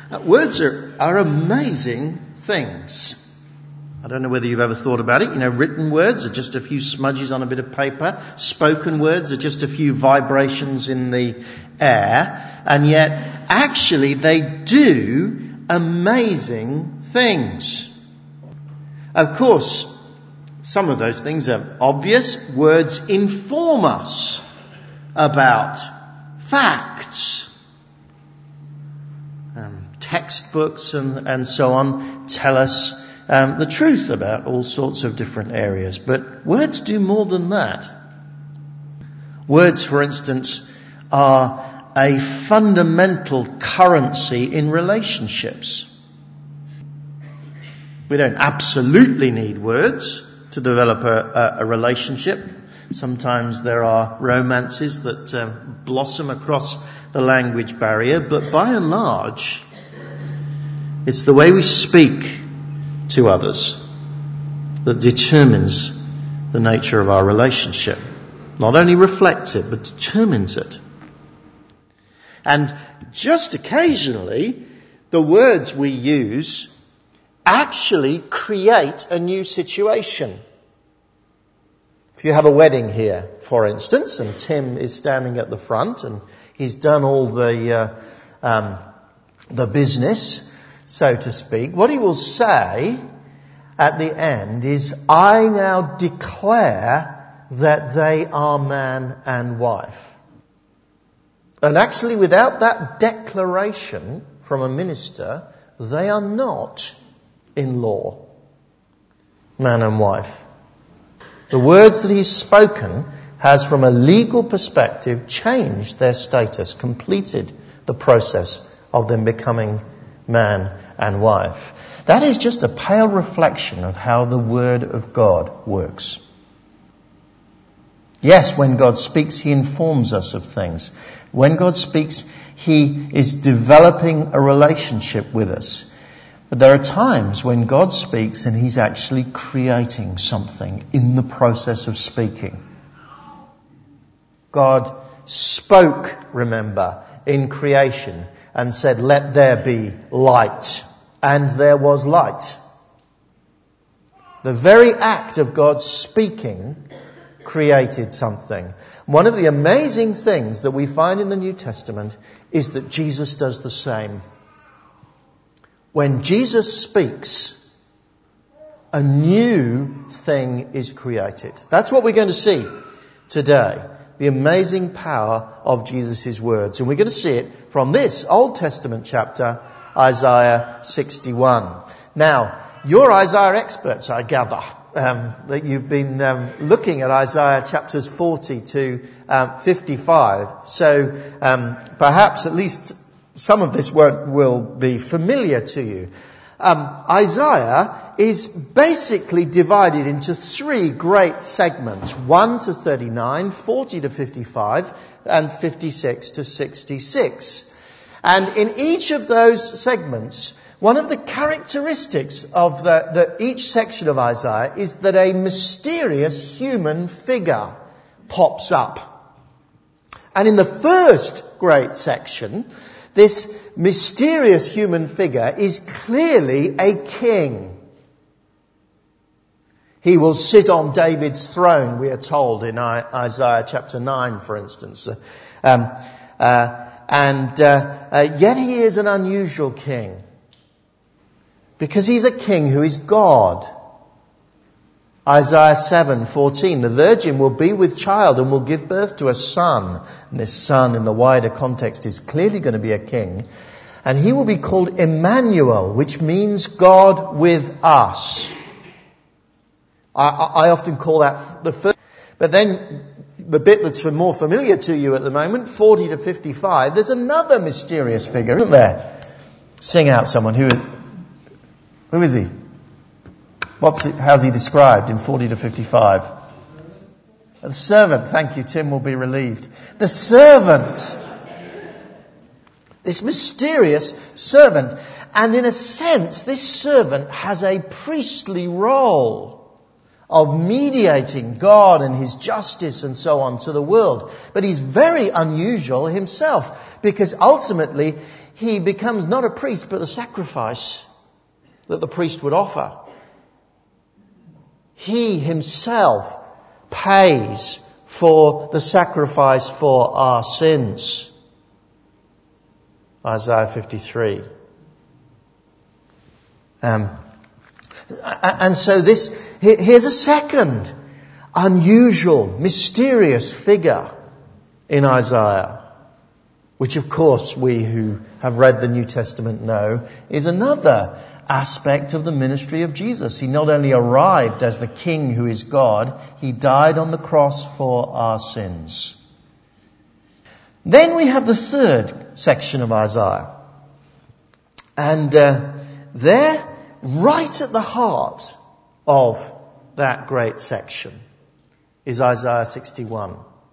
Words are amazing things. I don't know whether you've ever thought about it. Written words are just a few smudges on a bit of paper. Spoken words are just a few vibrations in the air. And yet, actually, they do amazing things. Of course, some of those things are obvious. Words inform us about facts. Textbooks and so on tell us the truth about all sorts of different areas. But words do more than that. Words, for instance, are a fundamental currency in relationships. We don't absolutely need words to develop a relationship. Sometimes there are romances that blossom across the language barrier, but by and large, it's the way we speak to others that determines the nature of our relationship. Not only reflects it, but determines it. And just occasionally, the words we use actually create a new situation. If you have a wedding here, for instance, and Tim is standing at the front and he's done all the business, so to speak, what he will say at the end is, I now declare that they are man and wife. And actually, without that declaration from a minister, they are not in law man and wife. The words that he's spoken has, from a legal perspective, changed their status, completed the process of them becoming man and wife. That is just a pale reflection of how the Word of God works. Yes, when God speaks, He informs us of things. When God speaks, He is developing a relationship with us. But there are times when God speaks and He's actually creating something in the process of speaking. God spoke, remember, in creation and said, let there be light. And there was light. The very act of God speaking created something. One of the amazing things that we find in the New Testament is that Jesus does the same. When Jesus speaks, a new thing is created. That's what we're going to see today. The amazing power of Jesus' words. And we're going to see it from this Old Testament chapter, Isaiah 61. Now, you're Isaiah experts, I gather, that you've been looking at Isaiah chapters 40 to 55. So perhaps at least some of this will be familiar to you. Isaiah is basically divided into three great segments, 1 to 39, 40 to 55, and 56 to 66. And in each of those segments, one of the characteristics of each section of Isaiah is that a mysterious human figure pops up. And in the first great section, this mysterious human figure is clearly a king. He will sit on David's throne, we are told in Isaiah chapter 9, for instance. Yet he is an unusual king. Because he's a king who is God. Isaiah 7:14, the virgin will be with child and will give birth to a son. And this son, in the wider context, is clearly going to be a king. And he will be called Emmanuel, which means God with us. I often call that the first. But then the bit that's more familiar to you at the moment, 40 to 55, there's another mysterious figure, isn't there? Sing out someone. Who is he? How's he described in 40 to 55? The servant. Thank you, Tim will be relieved. The servant. This mysterious servant. And in a sense, this servant has a priestly role of mediating God and His justice and so on to the world. But he's very unusual himself because ultimately he becomes not a priest but a sacrifice that the priest would offer. He himself pays for the sacrifice for our sins. Isaiah 53. And so here's a second unusual, mysterious figure in Isaiah, which of course we who have read the New Testament know is another aspect of the ministry of Jesus. He not only arrived as the King who is God, he died on the cross for our sins. Then we have the third section of Isaiah. And there, right at the heart of that great section, is Isaiah 61.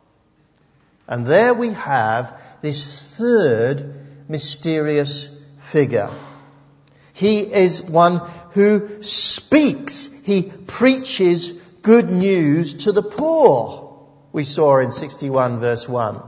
And there we have this third mysterious figure. He is one who speaks. He preaches good news to the poor. We saw in 61 verse 1.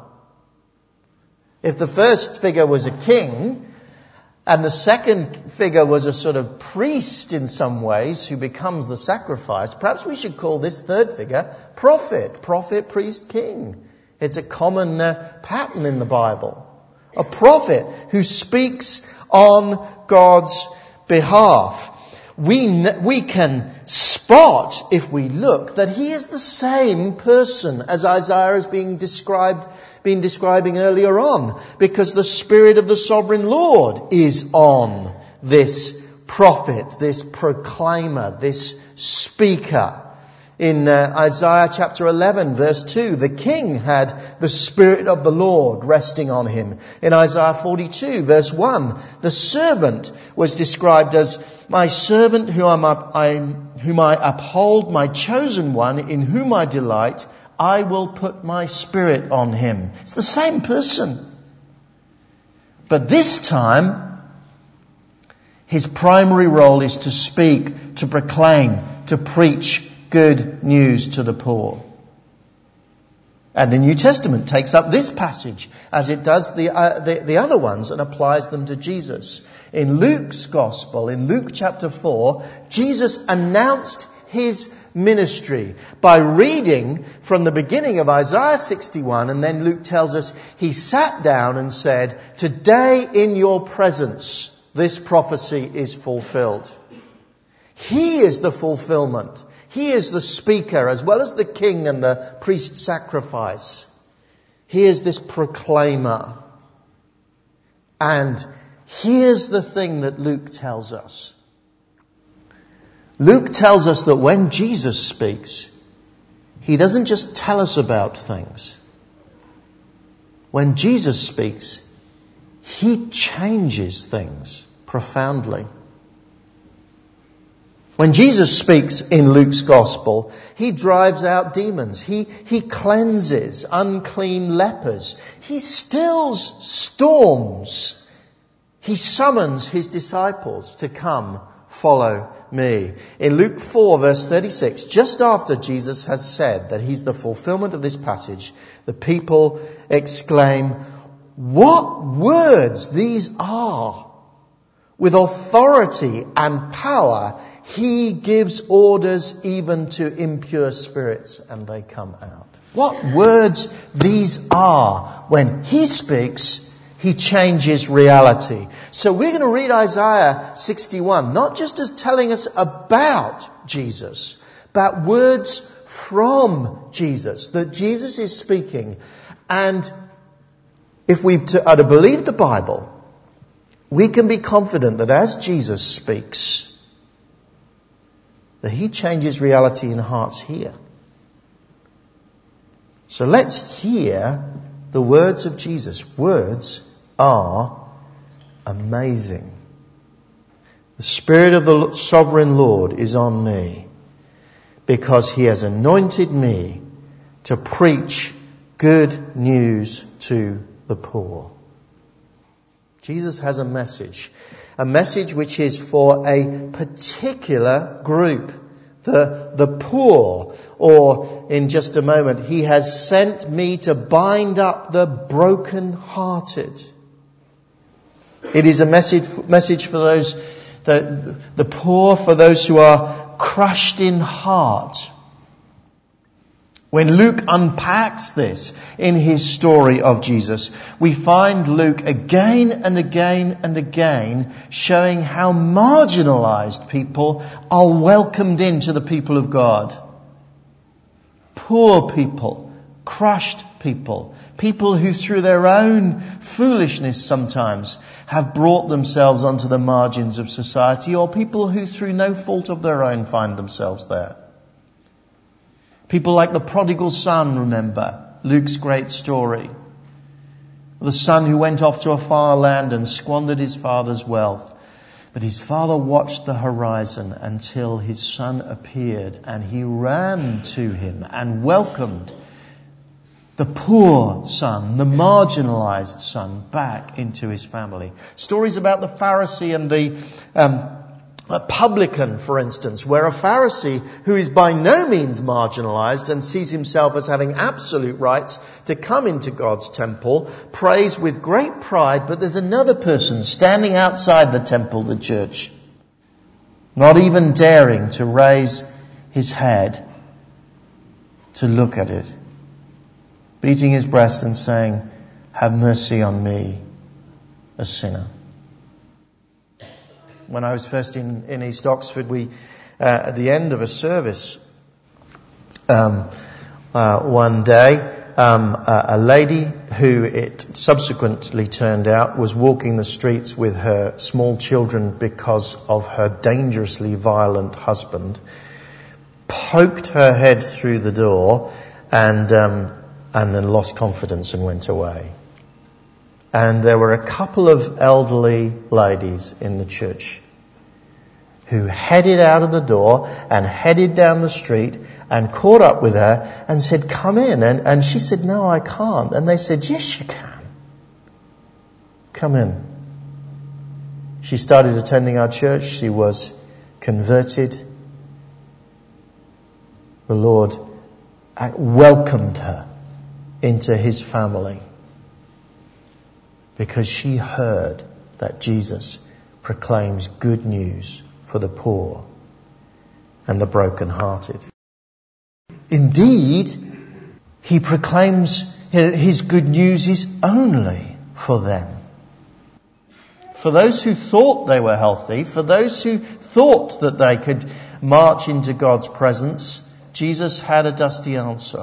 If the first figure was a king, and the second figure was a sort of priest in some ways who becomes the sacrifice, perhaps we should call this third figure prophet. Prophet, priest, king. It's a common pattern in the Bible. A prophet who speaks on God's behalf. We can spot, if we look, that he is the same person as Isaiah is been describing earlier on, because the Spirit of the Sovereign Lord is on this prophet, this proclaimer, this speaker. In Isaiah chapter 11 verse 2, the king had the Spirit of the Lord resting on him. In Isaiah 42 verse 1, the servant was described as my servant whom I uphold, my chosen one in whom I delight. I will put my Spirit on him. It's the same person. But this time, his primary role is to speak, to proclaim, to preach good news to the poor. And the New Testament takes up this passage as it does the other ones and applies them to Jesus. In Luke's Gospel, in Luke chapter 4, Jesus announced his ministry by reading from the beginning of Isaiah 61, and then Luke tells us he sat down and said, "Today in your presence this prophecy is fulfilled." He is the fulfillment. He is the speaker as well as the king and the priest sacrifice. He is this proclaimer. And here's the thing that Luke tells us. Luke tells us that when Jesus speaks, he doesn't just tell us about things. When Jesus speaks, he changes things profoundly. When Jesus speaks in Luke's Gospel, he drives out demons. He cleanses unclean lepers. He stills storms. He summons his disciples to come follow me. In Luke 4 verse 36, just after Jesus has said that he's the fulfillment of this passage, the people exclaim, "What words these are! With authority and power, he gives orders even to impure spirits and they come out." What words these are! When he speaks, he changes reality. So we're going to read Isaiah 61, not just as telling us about Jesus, but words from Jesus, that Jesus is speaking. And if we are to believe the Bible, we can be confident that as Jesus speaks, that he changes reality in hearts here. So let's hear the words of Jesus. Words are amazing. The Spirit of the Sovereign Lord is on me because he has anointed me to preach good news to the poor. Jesus has a message which is for a particular group, the poor. Or, in just a moment, He has sent me to bind up the broken-hearted. It is a message for those, the poor, for those who are crushed in heart. When Luke unpacks this in his story of Jesus, we find Luke again and again and again showing how marginalized people are welcomed into the people of God. Poor people, crushed people, people who through their own foolishness sometimes have brought themselves onto the margins of society, or people who through no fault of their own find themselves there. People like the prodigal son, remember, Luke's great story. The son who went off to a far land and squandered his father's wealth. But his father watched the horizon until his son appeared, and he ran to him and welcomed the poor son, the marginalized son, back into his family. Stories about the Pharisee and a publican, for instance, where a Pharisee who is by no means marginalized and sees himself as having absolute rights to come into God's temple, prays with great pride, but there's another person standing outside the temple, the church, not even daring to raise his head to look at it, beating his breast and saying, "Have mercy on me, a sinner." When I was first in East Oxford, we, at the end of a service, one day, a lady who it subsequently turned out was walking the streets with her small children because of her dangerously violent husband, poked her head through the door and then lost confidence and went away. And there were a couple of elderly ladies in the church who headed out of the door and headed down the street and caught up with her and said, "Come in." And she said, "No, I can't." And they said, "Yes, you can. Come in." She started attending our church. She was converted. The Lord welcomed her into His family, because she heard that Jesus proclaims good news for the poor and the broken-hearted. Indeed, He proclaims His good news is only for them. For those who thought they were healthy, for those who thought that they could march into God's presence, Jesus had a dusty answer.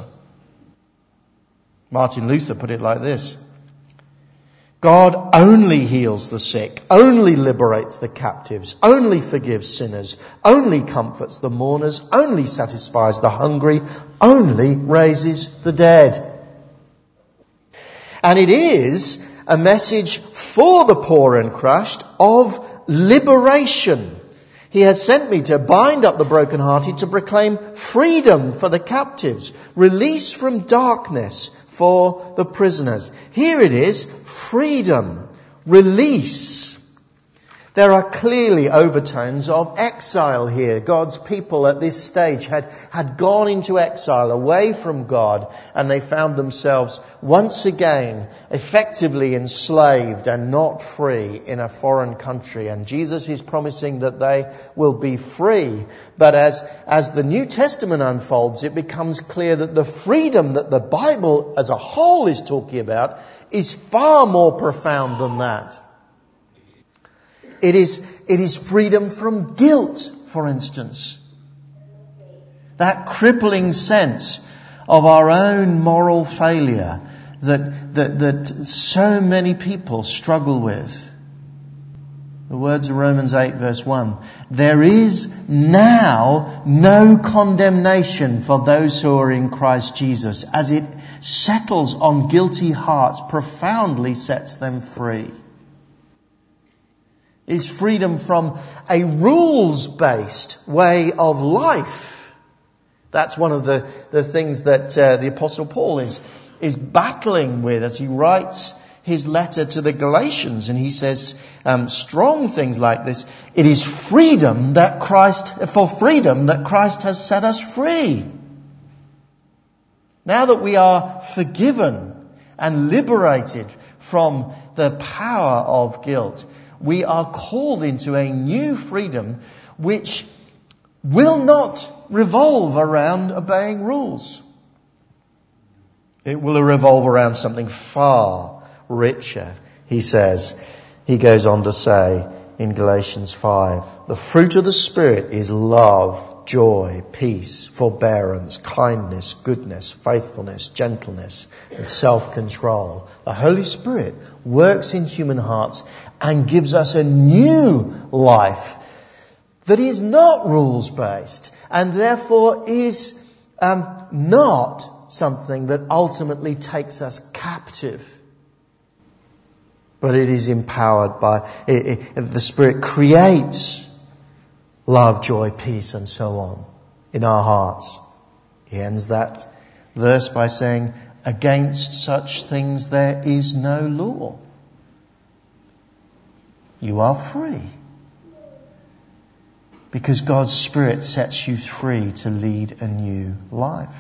Martin Luther put it like this: God only heals the sick, only liberates the captives, only forgives sinners, only comforts the mourners, only satisfies the hungry, only raises the dead. And it is a message for the poor and crushed of liberation. He has sent me to bind up the brokenhearted, to proclaim freedom for the captives, release from darkness for the prisoners. Here it is, freedom, release. There are clearly overtones of exile here. God's people at this stage had gone into exile away from God, and they found themselves once again effectively enslaved and not free in a foreign country. And Jesus is promising that they will be free. But as the New Testament unfolds, it becomes clear that the freedom that the Bible as a whole is talking about is far more profound than that. It is freedom from guilt, for instance. That crippling sense of our own moral failure that so many people struggle with. The words of Romans 8 verse 1. There is now no condemnation for those who are in Christ Jesus, as it settles on guilty hearts, profoundly sets them free. Is freedom from a rules-based way of life. That's one of the things that the Apostle Paul is battling with as he writes his letter to the Galatians, and he says strong things like this. It is for freedom that Christ has set us free. Now that we are forgiven and liberated from the power of guilt, we are called into a new freedom which will not revolve around obeying rules. It will revolve around something far richer, he goes on to say in Galatians 5. The fruit of the Spirit is love, joy, peace, forbearance, kindness, goodness, faithfulness, gentleness, and self-control. The Holy Spirit works in human hearts and gives us a new life that is not rules-based and therefore is not something that ultimately takes us captive. But it is empowered by, the Spirit creates love, joy, peace and so on in our hearts. He ends that verse by saying, against such things there is no law. You are free. Because God's Spirit sets you free to lead a new life.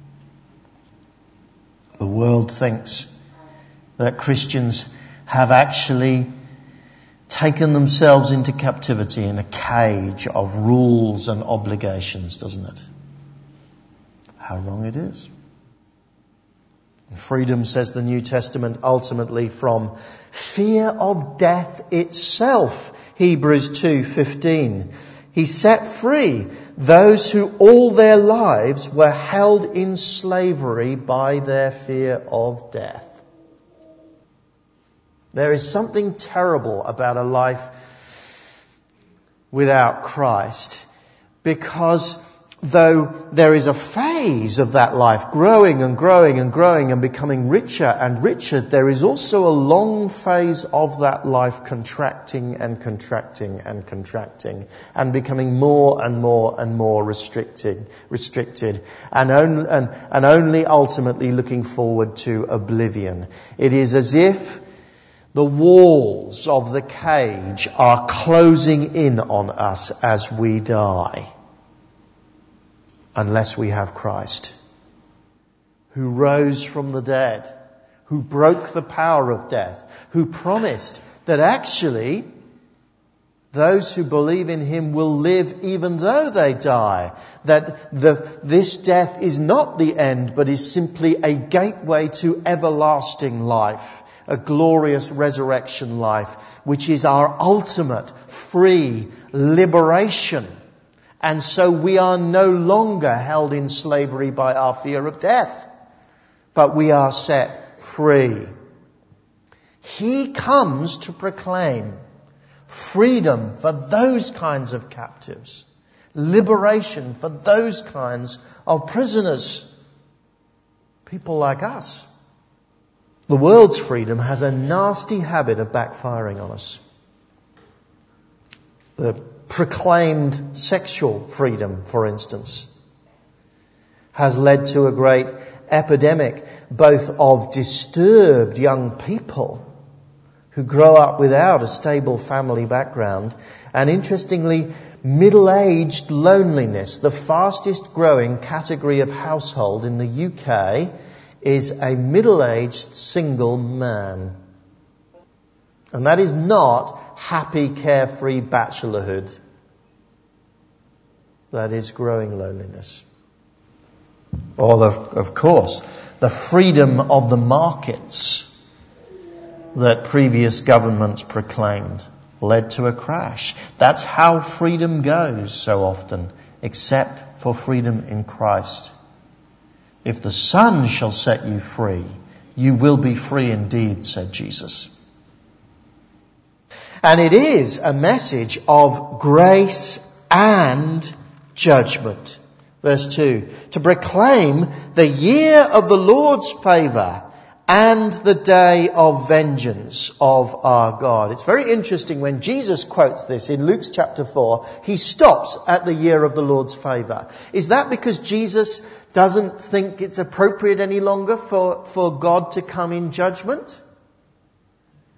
The world thinks that Christians have actually taken themselves into captivity in a cage of rules and obligations, doesn't it? How wrong it is. Freedom, says the New Testament, ultimately from fear of death itself. Hebrews 2:15. He set free those who all their lives were held in slavery by their fear of death. There is something terrible about a life without Christ, because though there is a phase of that life growing and growing and growing and becoming richer and richer, there is also a long phase of that life contracting and contracting and contracting and becoming more and more and more restricted and only ultimately looking forward to oblivion. It is as if the walls of the cage are closing in on us as we die. Unless we have Christ, who rose from the dead, who broke the power of death, who promised that actually those who believe in him will live even though they die. That this death is not the end, but is simply a gateway to everlasting life, a glorious resurrection life, which is our ultimate free liberation. And so we are no longer held in slavery by our fear of death, but we are set free. He comes to proclaim freedom for those kinds of captives, liberation for those kinds of prisoners, people like us. The world's freedom has a nasty habit of backfiring on us. The proclaimed sexual freedom, for instance, has led to a great epidemic both of disturbed young people who grow up without a stable family background and, interestingly, middle-aged loneliness. The fastest growing category of household in the UK is a middle-aged single man. And that is not happy, carefree bachelorhood. That is growing loneliness. Or, of course, the freedom of the markets that previous governments proclaimed led to a crash. That's how freedom goes so often, except for freedom in Christ. If the Son shall set you free, you will be free indeed, said Jesus. And it is a message of grace and judgment. Verse 2, to proclaim the year of the Lord's favour and the day of vengeance of our God. It's very interesting when Jesus quotes this in Luke's chapter 4, he stops at the year of the Lord's favour. Is that because Jesus doesn't think it's appropriate any longer for God to come in judgment?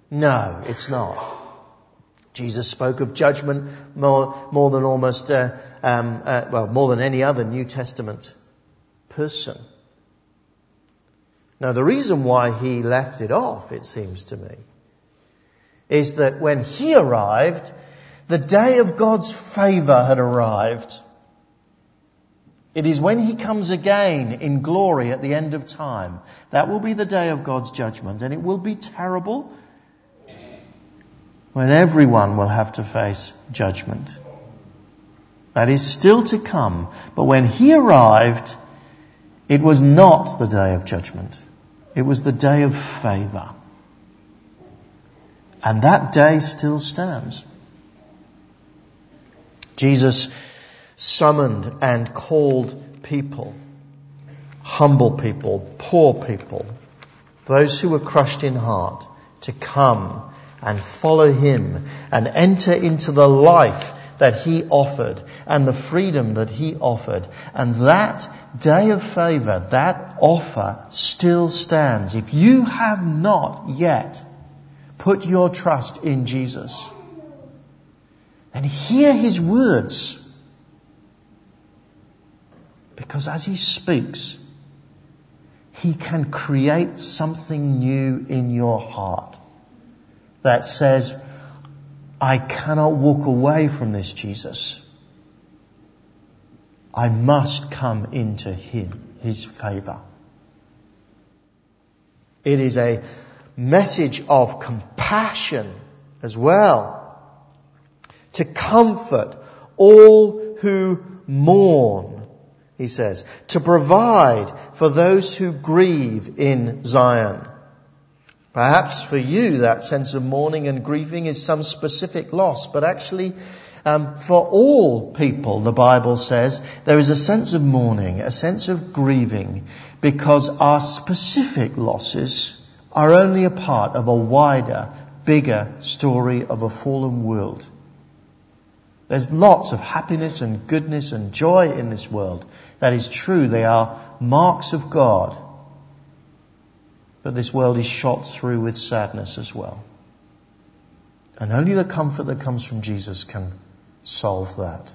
No, it's not. Jesus spoke of judgment more than almost, more than any other New Testament person. Now, the reason why he left it off, it seems to me, is that when he arrived, the day of God's favour had arrived. It is when he comes again in glory at the end of time. That will be the day of God's judgment, and it will be terrible when everyone will have to face judgment. That is still to come. But when he arrived, it was not the day of judgment. It was the day of favour. And that day still stands. Jesus summoned and called people, humble people, poor people, those who were crushed in heart, to come and follow him and enter into the life that he offered and the freedom that he offered. And that day of favour, that offer still stands. If you have not yet put your trust in Jesus, then hear his words. Because as he speaks, he can create something new in your heart that says, I cannot walk away from this Jesus. I must come into him, his favour. It is a message of compassion as well, to comfort all who mourn, he says, to provide for those who grieve in Zion. Perhaps for you that sense of mourning and grieving is some specific loss, but actually for all people, the Bible says, there is a sense of mourning, a sense of grieving, because our specific losses are only a part of a wider, bigger story of a fallen world. There's lots of happiness and goodness and joy in this world. That is true. They are marks of God. But this world is shot through with sadness as well. And only the comfort that comes from Jesus can solve that.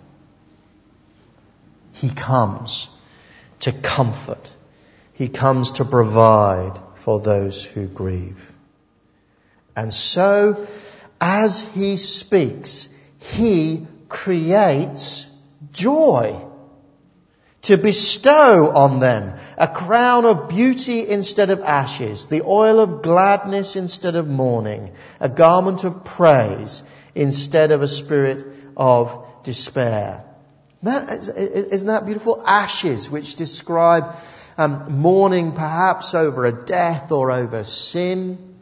He comes to comfort. He comes to provide for those who grieve. And so, as he speaks, he creates joy to bestow on them a crown of beauty instead of ashes, the oil of gladness instead of mourning, a garment of praise instead of a spirit of despair. Isn't that beautiful? Ashes, which describe mourning perhaps over a death or over sin,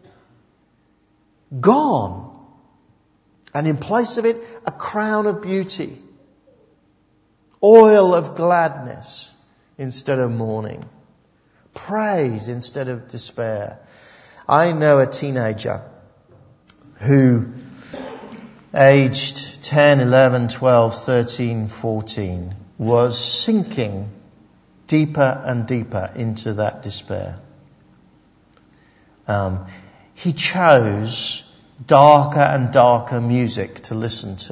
gone. And in place of it, a crown of beauty. Oil of gladness instead of mourning. Praise instead of despair. I know a teenager who, aged 10, 11, 12, 13, 14, was sinking deeper and deeper into that despair. He chose darker and darker music to listen to.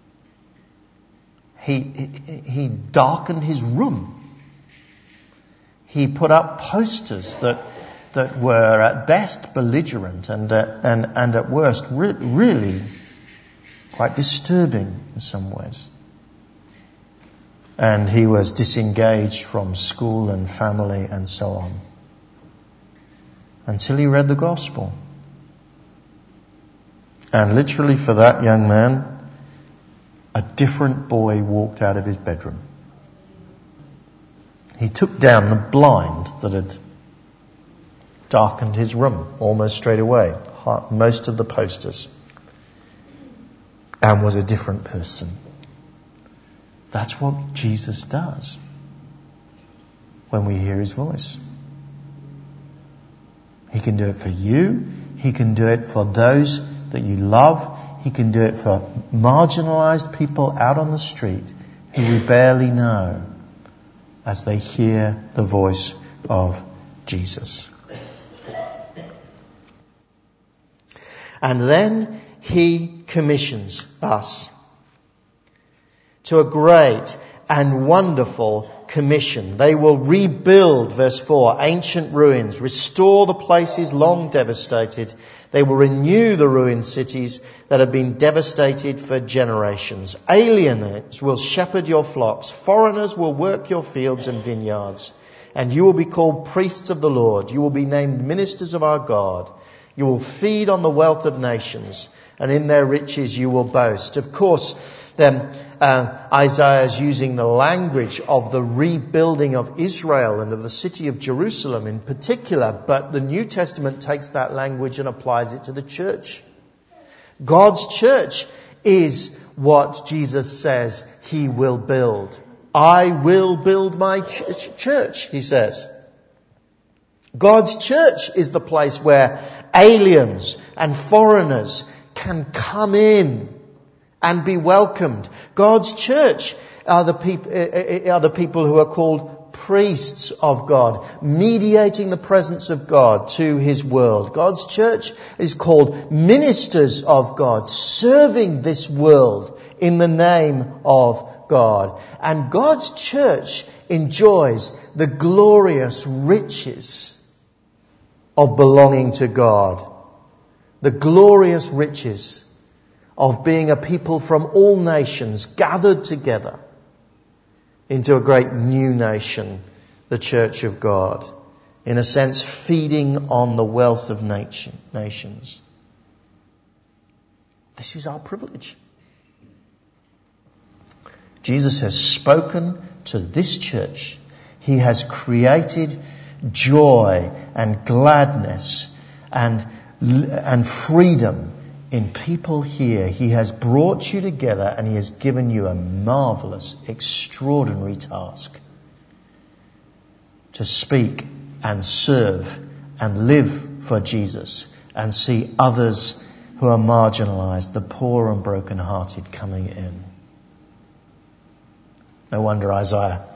He darkened his room. He put up posters that were at best belligerent and at worst really quite disturbing in some ways. And he was disengaged from school and family and so on. Until he read the gospel. And literally for that young man, a different boy walked out of his bedroom. He took down the blind that had darkened his room almost straight away, most of the posters, and was a different person. That's what Jesus does when we hear his voice. He can do it for you. He can do it for those that you love. He can do it for marginalized people out on the street who we barely know as they hear the voice of Jesus. And then he commissions us to a great and wonderful commission. They will rebuild, verse 4, ancient ruins, restore the places long devastated. They will renew the ruined cities that have been devastated for generations. Aliens will shepherd your flocks. Foreigners will work your fields and vineyards. And you will be called priests of the Lord. You will be named ministers of our God. You will feed on the wealth of nations, and in their riches you will boast. Of course, then Isaiah is using the language of the rebuilding of Israel and of the city of Jerusalem in particular, but the New Testament takes that language and applies it to the church. God's church is what Jesus says he will build. I will build my church, he says. God's church is the place where aliens and foreigners can come in and be welcomed. God's church are the people who are called priests of God, mediating the presence of God to his world. God's church is called ministers of God, serving this world in the name of God. And God's church enjoys the glorious riches of belonging to God. The glorious riches of being a people from all nations gathered together into a great new nation, the Church of God. In a sense, feeding on the wealth of nations. This is our privilege. Jesus has spoken to this church. He has created joy and gladness and freedom in people here. He has brought you together and he has given you a marvelous, extraordinary task to speak and serve and live for Jesus and see others who are marginalized, the poor and broken-hearted, coming in. No wonder Isaiah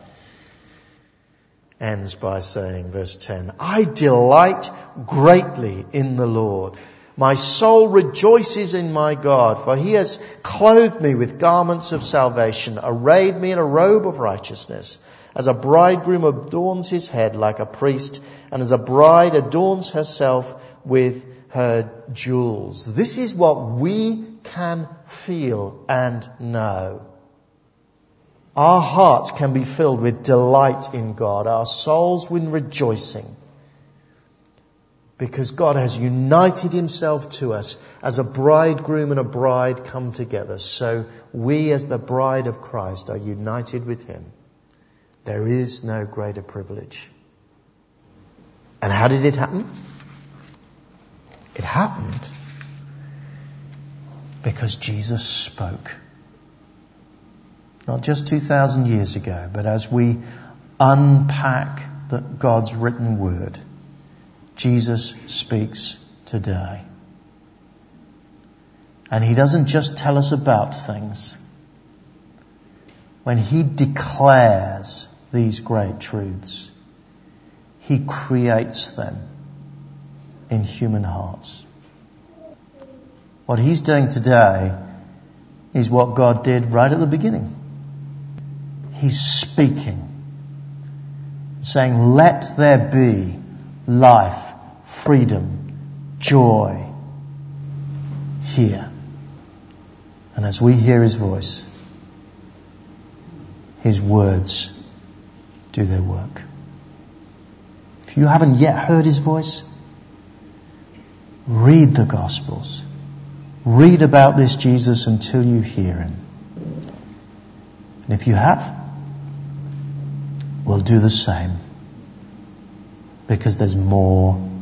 ends by saying, verse 10, I delight greatly in the Lord. My soul rejoices in my God, for he has clothed me with garments of salvation, arrayed me in a robe of righteousness, as a bridegroom adorns his head like a priest, and as a bride adorns herself with her jewels. This is what we can feel and know. Our hearts can be filled with delight in God, our souls with rejoicing, because God has united himself to us as a bridegroom and a bride come together. So we as the bride of Christ are united with him. There is no greater privilege. And how did it happen? It happened because Jesus spoke. Not just 2,000 years ago, but as we unpack God's written word, Jesus speaks today. And he doesn't just tell us about things. When he declares these great truths, he creates them in human hearts. What he's doing today is what God did right at the beginning. He's speaking, saying, let there be life, freedom, joy here. And as we hear his voice, his words do their work. If you haven't yet heard his voice, read the Gospels. Read about this Jesus until you hear him. And if you have, we'll do the same, because there's more